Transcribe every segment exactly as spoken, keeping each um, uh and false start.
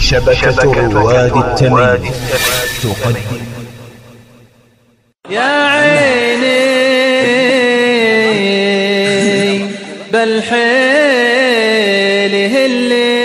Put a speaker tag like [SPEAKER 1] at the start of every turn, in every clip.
[SPEAKER 1] شبكة رواد التمييز تقدم
[SPEAKER 2] يا عيني بالحيل هلي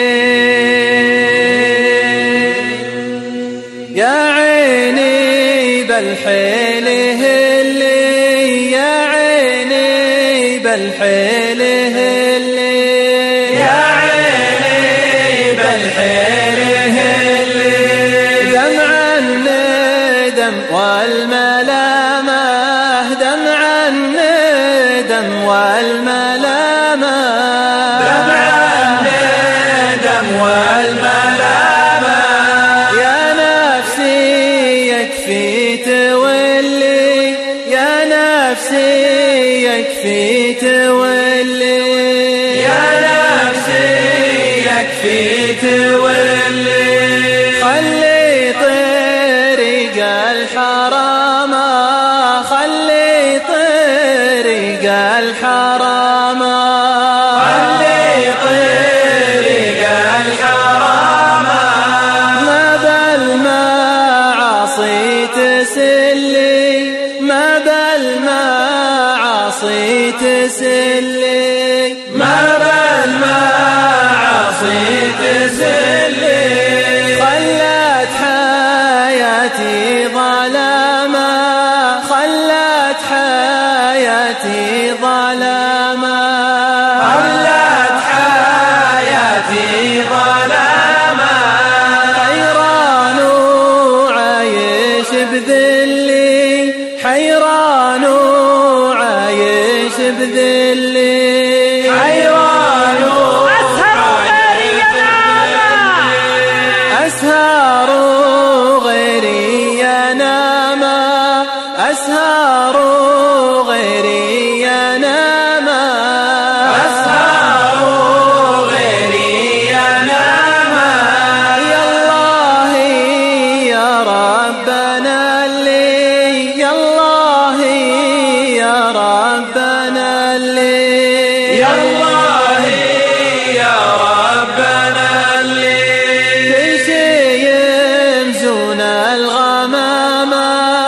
[SPEAKER 2] يا عيني بالحيل هلي يا عيني بالحيل هلي يا عيني بالحيل هلي دمع الندم والملامة دمع الندم والملامة دمع الندم والملامة يا نفسي يكفي تولي يا نفسي يكفي تولي يا نفسي يكفي تولي خلي طريق الحرام خلي طريق الحرام خلي طريق الحرام ما بالمعاصي تسلي ما بالمعاصي تسلي ما بالمعاصي تسلي خلت حياتي ظلامة خلت حياتي ظلامة خلت حياتي ظلامة حيران وعايش بذلي حيران وعايش بذلي حيران أسهر غيري ينام أسهر غيري ينام أسهر غيري ينام يا الله يا ربنا اللي يا الله يا ربنا اللي يا الله يا ربنا اللي تنشيم زون الغمامة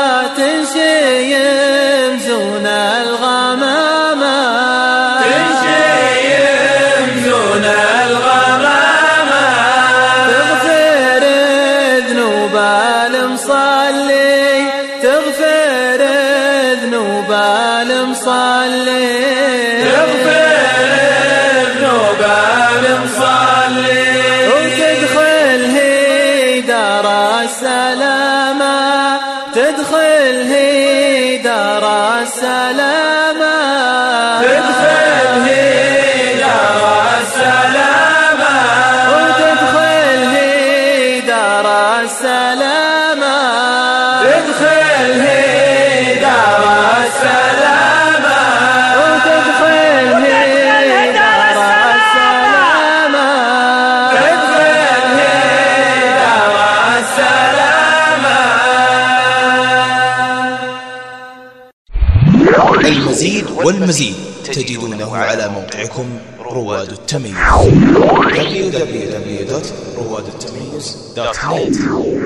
[SPEAKER 2] تنشيم زون الغمامة تنشيم زون الغمامة تغفر ذنوب المصلي تغفر ذنوب المصلي تغفر ذنوب المصلي وتدخله دار السلامة تدخله دار السلامة تدخله دار السلامة وتدخله دار السلامة تدخله دار السلامة وتدخله دار السلامة تدخله دار السلامة.
[SPEAKER 1] المزيد والمزيد تجدونه على موقعكم رواد التمييز دبليو دبليو دبليو دوت رواد التمييز دوت نت.